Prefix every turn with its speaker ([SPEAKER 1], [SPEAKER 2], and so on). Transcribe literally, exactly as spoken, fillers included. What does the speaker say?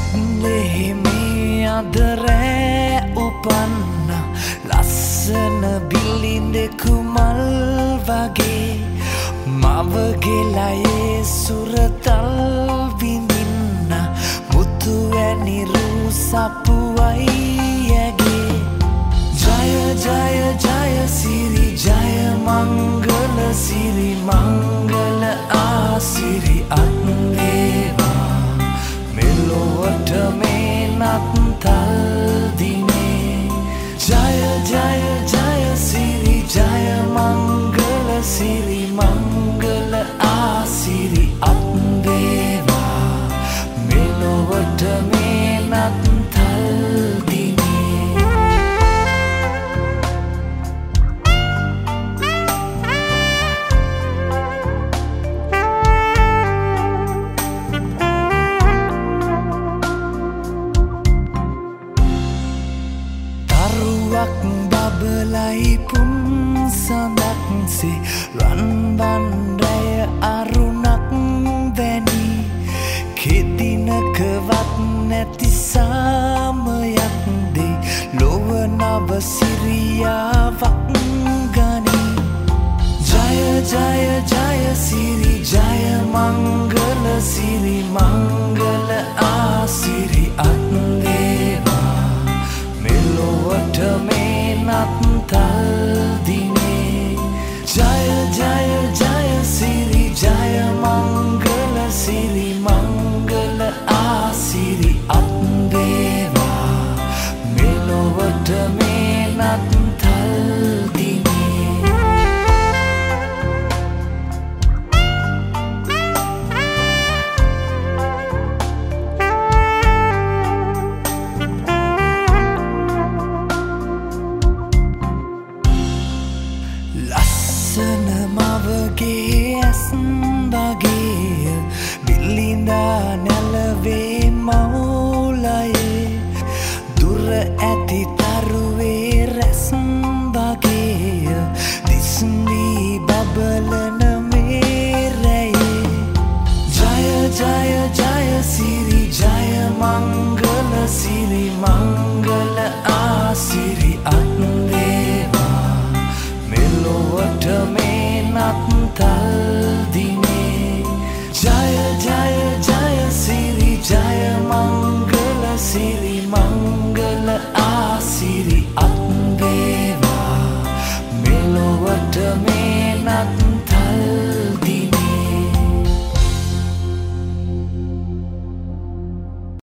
[SPEAKER 1] බැත්ලෙහෙමේ අදරෑ උපන්න ලස්සන බිලිඳෙකු මල් වගේ මවගේ ලයේ සුරතල් විඳින්න මුතු වැනි රූසපුවයි ඇගේ ජය ජය ජය සිරි ජය මංගල සිරි මංගල ආසිරි අත් වේවා මෙලොවට මේ නත්තල් දිනේ ජය ජය ජය සිරි ජය මංගල සිරි මංගල ආසිරි අත් වේවා මෙලොවට මේ නත්තල් බබලයි පුන් සඳක්සේ රන්බන්ඩය අරුණක් වැනි කෙදිනකවත් නැති සාමයක් දේ ලොව නව සිරියාවක් ගනි ජය ජය ජය සිරි ජය මංගල සිරි මංගල ආසිරි අත් වේවා මෙලොවට මේ නත්තල් දිනේ ජය ජය ජය සිරි ජය මංගල සිරි මංගල ආසිරි අත්